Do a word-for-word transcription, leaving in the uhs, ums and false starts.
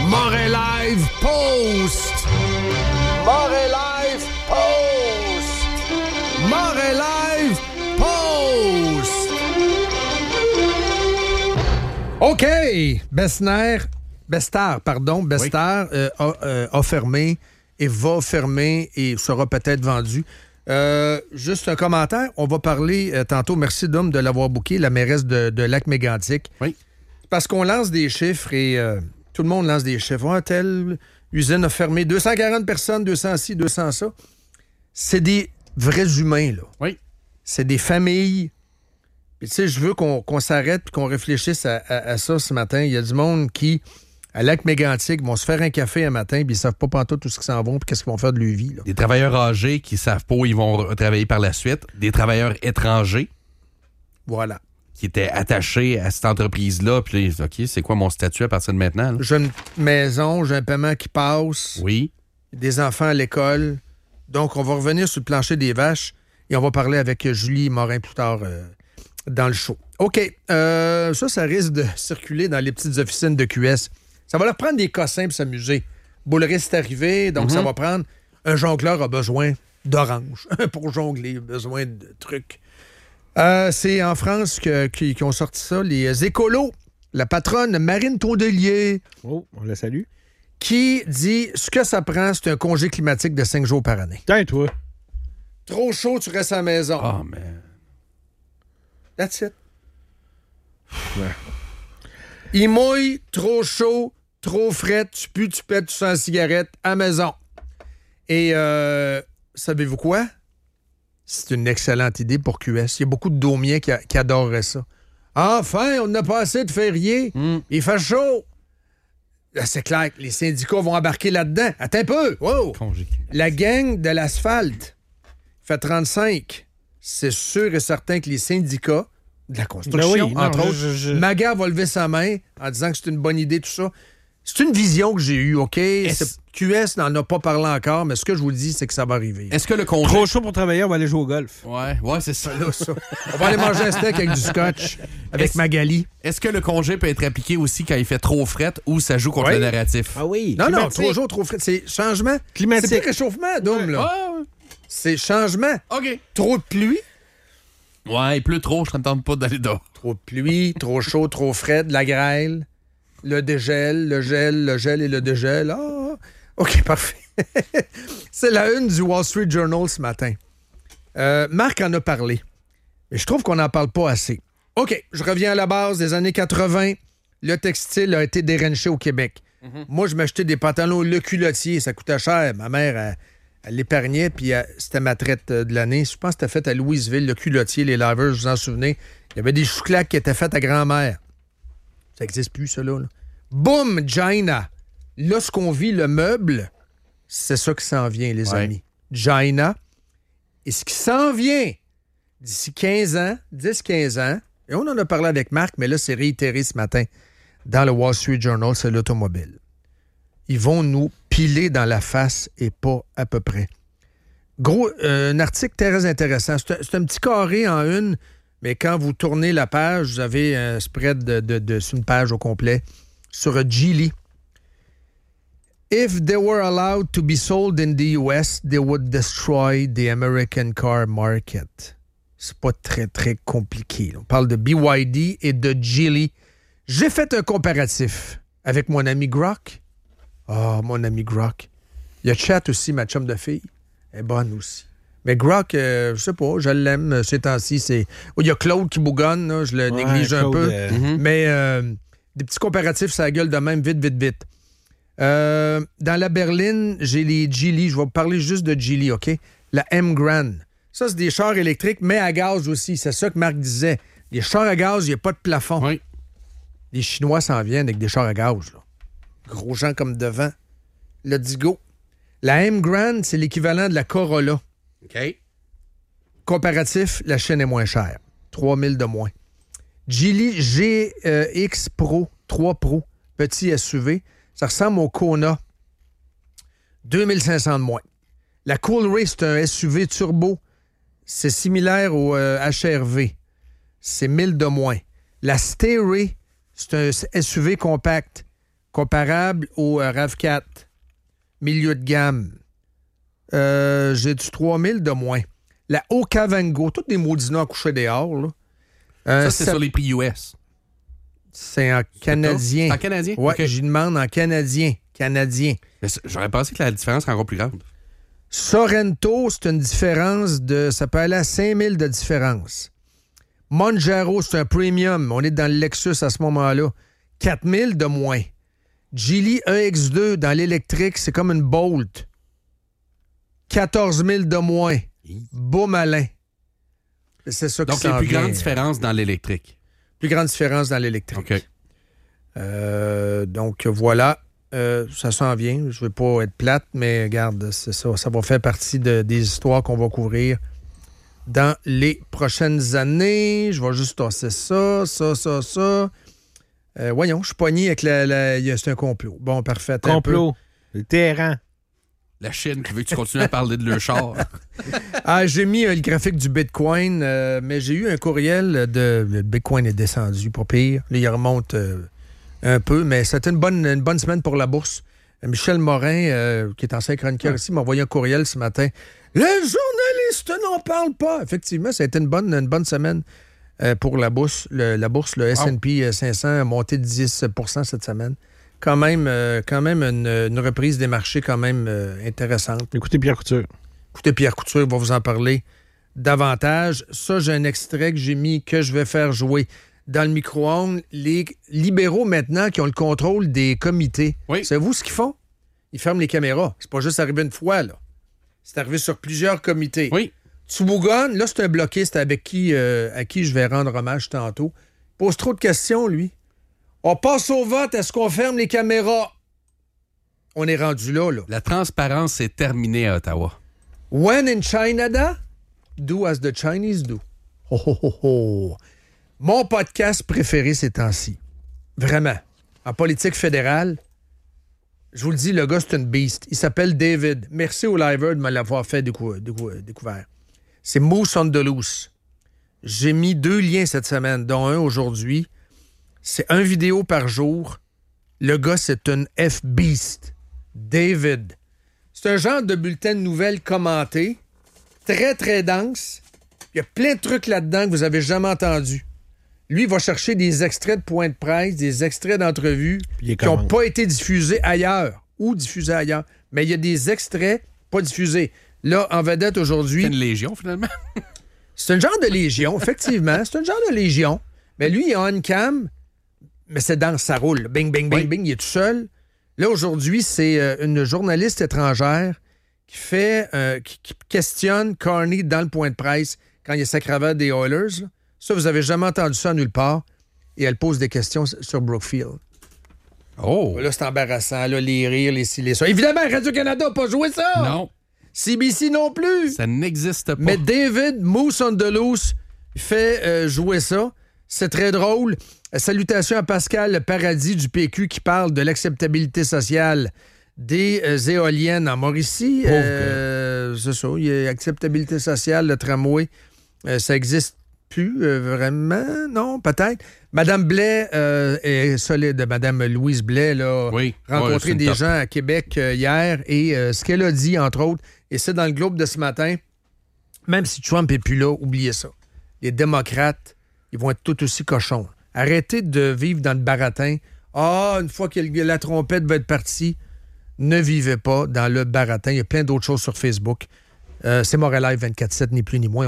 Morin Live Post! Morin Live Post! Morin Live Post! OK! Bessner, Bestar, pardon, Bestar oui. euh, a, euh, a fermé et va fermer et sera peut-être vendu. Euh, juste un commentaire. On va parler euh, tantôt, merci Dom de l'avoir booké, la mairesse de, de Lac-Mégantic. Oui. Parce qu'on lance des chiffres et euh, tout le monde lance des chiffres. Oh, telle usine a fermé deux cent quarante personnes, deux cents ci, deux cents ça. C'est des vrais humains, là. Oui. C'est des familles. Puis tu sais, je veux qu'on, qu'on s'arrête et qu'on réfléchisse à, à, à ça ce matin. Il y a du monde qui, à Lac-Mégantic, vont se faire un café un matin puis ils savent pas pantoute tout ce qu'ils s'en vont puis qu'est-ce qu'ils vont faire de leur vie, là. Des travailleurs âgés qui savent pas où ils vont travailler par la suite. Des travailleurs étrangers. Voilà. Qui étaient attachés à cette entreprise-là. Puis là, OK, c'est quoi mon statut à partir de maintenant? Là? J'ai une maison, j'ai un paiement qui passe. Oui. Des enfants à l'école. Donc, on va revenir sur le plancher des vaches et on va parler avec Julie Morin plus tard euh, dans le show. OK. Euh, ça, ça risque de circuler dans les petites officines de Q S. Ça va leur prendre des cossins pour s'amuser. Bouleris est arrivé, donc mm-hmm. ça va prendre... Un jongleur a besoin d'orange pour jongler, besoin de trucs. Euh, c'est en France que, qui, qui ont sorti ça, les écolos. La patronne Marine Tondelier. Oh, on la salue. Qui dit ce que ça prend, c'est un congé climatique de cinq jours par année. Tiens, toi. Trop chaud, tu restes à la maison. Oh, man. That's it. Ouais. Il mouille, trop chaud, trop frais, tu pues, tu pètes, tu sens la cigarette à la maison. Et euh, savez-vous quoi? C'est une excellente idée pour Q S. Il y a beaucoup de Daumiens qui, a, qui adoreraient ça. Enfin, on n'a pas assez de fériés. Mm. Il fait chaud. Là, c'est clair que les syndicats vont embarquer là-dedans. Attends un peu. Wow. La gang de l'asphalte fait trente-cinq. C'est sûr et certain que les syndicats de la construction, ben oui, non, entre je, autres, je, je... Maga va lever sa main en disant que c'est une bonne idée, tout ça. C'est une vision que j'ai eue, OK? Q S n'en a pas parlé encore, mais ce que je vous dis, c'est que ça va arriver. Est-ce que le congé... Trop chaud pour travailler, on va aller jouer au golf. Ouais, ouais, c'est ça. Là, ça. On va aller manger un steak avec du scotch, avec est-ce... Magali. Est-ce que le congé peut être appliqué aussi quand il fait trop fret ou ça joue contre oui. le narratif? Ah oui. Non, climatique. non, trop chaud, trop fret. C'est changement. Climatique. C'est pas réchauffement, Dom, ouais. là. Ah, ouais. C'est changement. OK. Trop de pluie. Ouais, il pleut trop, je ne tente pas d'aller dehors. Trop de pluie, trop chaud, trop frais, de la grêle, le dégel, le gel, le gel et le dégel. Ah, OK, parfait. C'est la une du Wall Street Journal ce matin. Euh, Marc en a parlé, mais je trouve qu'on n'en parle pas assez. OK, je reviens à la base des années quatre-vingt. Le textile a été déranché au Québec. Mm-hmm. Moi, je m'achetais des pantalons le culottier, ça coûtait cher. Ma mère, elle, elle l'épargnait, puis elle, c'était ma traite de l'année. Je pense que c'était fait à Louisville, le culottier, les laveurs, je vous en souvenez. Il y avait des chouclacs qui étaient faits à grand-mère. Ça n'existe plus, ça, là. là. Boum, Gina. Là, ce qu'on vit, le meuble, c'est ça qui s'en vient, les ouais. amis. Gina. Et ce qui s'en vient d'ici quinze ans, dix quinze ans, et on en a parlé avec Marc, mais là, c'est réitéré ce matin dans le Wall Street Journal, c'est l'automobile. Ils vont nous piler dans la face et pas à peu près. Gros, euh, un article très intéressant. C'est un, c'est un petit carré en une, mais quand vous tournez la page, vous avez un spread de, de, de, sur une page au complet sur Geely. If they were allowed to be sold in the U S, they would destroy the American car market. C'est pas très, très compliqué. On parle de B Y D et de Geely. J'ai fait un comparatif avec mon ami Grok. Ah, oh, mon ami Grok. Il y a Chat aussi, ma chum de fille. Elle est bonne aussi. Mais Grok, euh, je sais pas, je l'aime ces temps-ci. C'est... Oh, il y a Claude qui bougonne, là, je le ouais, néglige Claude, un peu. Euh... Mm-hmm. Mais euh, des petits comparatifs, ça gueule de même, vite, vite, vite. Euh, dans la berline, j'ai les Geely. Je vais vous parler juste de Geely, OK? La M-Grand. Ça, c'est des chars électriques, mais à gaz aussi. C'est ça que Marc disait. Les chars à gaz, il n'y a pas de plafond. Oui. Les Chinois s'en viennent avec des chars à gaz, là. Gros gens comme devant. Let's go. La M-Grand, c'est l'équivalent de la Corolla. OK. Comparatif, la chaîne est moins chère. trois mille de moins. Geely G X Pro, trois Pro, petit S U V. Ça ressemble au Kona. deux mille cinq cents de moins. La Coolray, c'est un S U V turbo. C'est similaire au euh, H R V. C'est mille de moins. La Stayray, c'est un S U V compact. comparable au euh, RAV quatre, milieu de gamme. Euh, j'ai du trois mille de moins. La Okavango, tous des maudits noms à coucher dehors. Là. Euh, Ça, c'est ça, sur les prix U S. C'est en canadien. C'est en canadien? Oui, OK. j'y demande en canadien. Canadien. Mais c'est- J'aurais pensé que la différence serait encore plus grande. Sorrento, c'est une différence de... Ça peut aller à cinq mille de différence. Monjaro, c'est un premium. On est dans le Lexus à ce moment-là. quatre mille de moins. Geely E X deux dans l'électrique, c'est comme une Bolt. quatorze mille de moins. Beau malin. C'est ça qui Donc, il y a s'en une plus vient. grande différence dans l'électrique. Plus grande différence dans l'électrique. OK. Euh, donc, voilà. Euh, ça s'en vient. Je ne veux pas être plate, mais regarde, c'est ça. Ça va faire partie de- des histoires qu'on va couvrir dans les prochaines années. Je vais juste tasser ça, ça, ça, ça. Euh, voyons, je suis pogné avec la... la- il y a- c'est un complot. Bon, parfait. attends un peu. Complot. Le terrain. La Chine qui veut que tu continues à parler de leur char. Ah, j'ai mis euh, le graphique du Bitcoin, euh, mais j'ai eu un courriel de... Le Bitcoin est descendu, pas pire. Là, il remonte euh, un peu, mais c'était une bonne, une bonne semaine pour la bourse. Euh, Michel Morin, euh, qui est ancien chroniqueur ici, m'a envoyé un courriel ce matin. Les journalistes n'en parlent pas. Effectivement, ça a été une bonne, une bonne semaine euh, pour la bourse. Le, la bourse, le S and P cinq cents a monté de dix pour cent cette semaine. Quand même, euh, quand même une, une reprise des marchés quand même euh, intéressante. Écoutez Pierre Couture. Écoutez, Pierre Couture va vous en parler davantage. Ça, j'ai un extrait que j'ai mis, que je vais faire jouer dans le micro-ondes. Les libéraux, maintenant, qui ont le contrôle des comités, Oui. savez-vous ce qu'ils font? Ils ferment les caméras. C'est pas juste arrivé une fois, là. C'est arrivé sur plusieurs comités. Oui. Tsubougon, là, c'est un bloquiste avec qui, euh, à qui je vais rendre hommage tantôt. Il pose trop de questions, lui. On passe au vote. Est-ce qu'on ferme les caméras? On est rendu là, là. La transparence est terminée à Ottawa. When in China, do as the Chinese do. Oh, oh, oh, oh. Mon podcast préféré ces temps-ci. Vraiment. En politique fédérale, je vous le dis, le gars, c'est une beast. Il s'appelle David. Merci au liver de me l'avoir fait décou- décou- découvert. C'est Moose on the Loose. J'ai mis deux liens cette semaine, dont un aujourd'hui. C'est un vidéo par jour. Le gars, c'est une F-beast. David. C'est un genre de bulletin de nouvelles commenté, très, très dense. Il y a plein de trucs là-dedans que vous avez jamais entendus. Lui, il va chercher des extraits de points de presse, des extraits d'entrevues Puis il qui n'ont commente. pas été diffusés ailleurs ou diffusés ailleurs. Mais il y a des extraits pas diffusés. Là, en vedette aujourd'hui... C'est une légion, finalement. C'est un genre de légion, effectivement. C'est un genre de légion. Mais lui, il est on cam, mais c'est dans ça roule. Bing, bing, bing, Oui. bing, il est tout seul. Là, aujourd'hui, c'est euh, une journaliste étrangère qui fait, euh, qui, qui questionne Carney dans le point de presse quand il y a sa cravate des Oilers. Là. Ça, vous avez jamais entendu ça nulle part. Et elle pose des questions sur Brookfield. Oh! Là, c'est embarrassant. Là, les rires, les ci, les ça. Évidemment, Radio-Canada n'a pas joué ça. Non, C B C non plus. ça n'existe pas. Mais David Moose on the Loose fait euh, jouer ça. C'est très drôle. Euh, Salutations à Pascal Paradis du P Q qui parle de l'acceptabilité sociale des euh, éoliennes en Mauricie. Pauvre Euh, c'est ça. Il y a acceptabilité sociale, le tramway. Euh, ça existe plus euh, vraiment. Non, peut-être. Madame Blais euh, est solide. Madame Louise Blais, là, Oui. rencontré Ouais, c'est une des top. gens à Québec euh, hier et euh, ce qu'elle a dit, entre autres, et c'est dans le Globe de ce matin, même si Trump n'est plus là, oubliez ça. Les démocrates, ils vont être tout aussi cochons. Arrêtez de vivre dans le baratin. Ah, une fois que la trompette va être partie, ne vivez pas dans le baratin. Il y a plein d'autres choses sur Facebook. Euh, c'est Montréal vingt-quatre sept, ni plus ni moins.